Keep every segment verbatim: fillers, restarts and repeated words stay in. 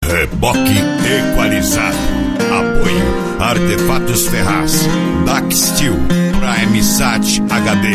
Reboque equalizado. Apoio Artefatos Ferraz, Daxsteel, Prime Sat H D.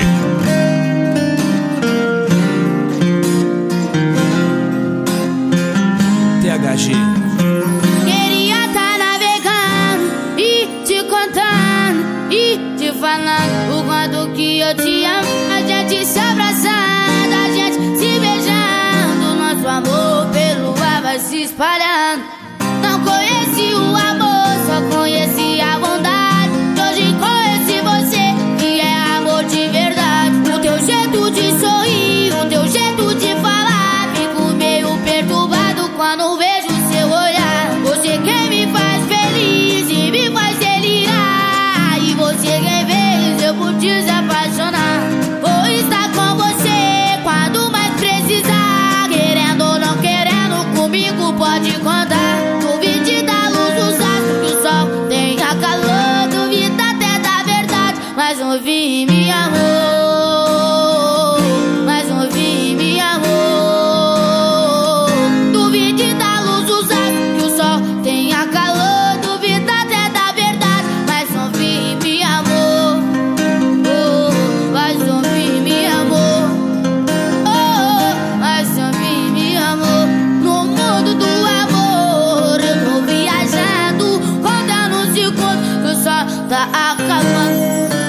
T H G. Queria tá navegando e te contando e te falando o quanto que eu te amo. A gente se abraçando, a gente se beijando, nosso amor pelo ar vai se espalhando. Não conheci o amor, só conheci a bondade. Hoje conheci você, que é amor de verdade. O teu jeito de sorrir, o teu jeito de falar, fico meio perturbado quando vejo seu olhar. Você quem me faz feliz e me faz delirar, e você quem fez eu por te se apaixonar. Vou estar com você quando mais precisar, querendo ou não querendo, comigo pode contar. Duvide da luz dos astros, que o sol tenha calor, duvida até da verdade, mas não vi, me amor, mas não vi, me amor. Duvide da luz dos astros, que o sol tenha calor, duvida até da verdade, mas não vi, me amor, oh, mas não vi, me amor, oh, mas não vi, me amor. No mundo do amor eu tô viajando, contando segundos que o sol tá acabando.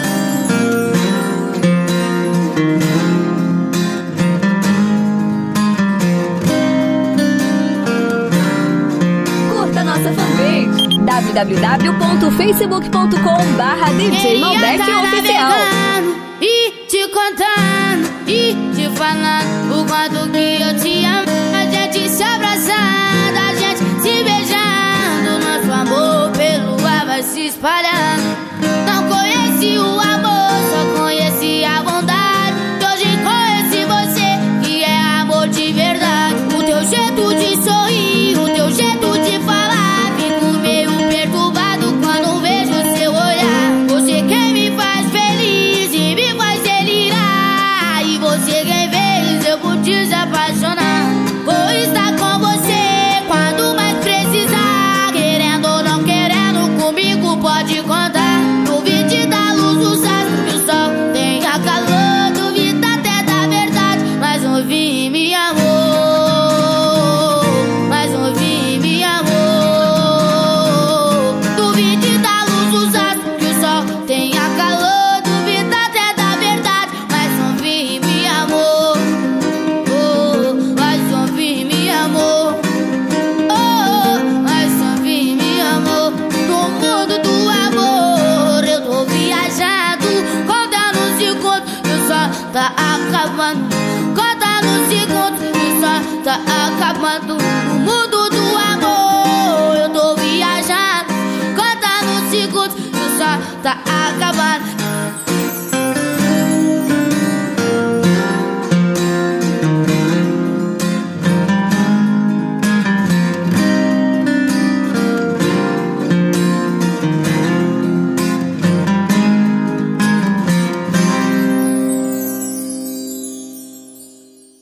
Curta nossa fanpage w w w ponto facebook ponto com barra D J Malbec Oficial. E te contando e te falando o quanto que eu te amo. A gente se abraçando, a gente se beijando, nosso amor pelo ar vai se espalhando. Não conheci o amor, só conheci a bondade. Hoje conheci você, que é amor de verdade. O teu jeito de sorrir, o teu jeito de falar, fico meio perturbado quando vejo seu olhar. Você quem me faz feliz e me faz delirar, e você quem fez eu por te se apaixonar. Vou estar com você quando mais precisar, querendo ou não querendo, comigo pode contar. Duvide da luz dos astros, que o sol tenha calor, duvida até da verdade, mas não vi, me amor, mas não vi, me amor. Duvide da luz dos astros, que o sol tenha calor, duvida até da verdade, mas não vi, me amor, oh, mas não vi, me amor, oh, mas não vi, me amor. No mundo do amor eu tô viajando, contando segundos que o sol tá acabando, contando segundos que o sol tá acabando. No mundo do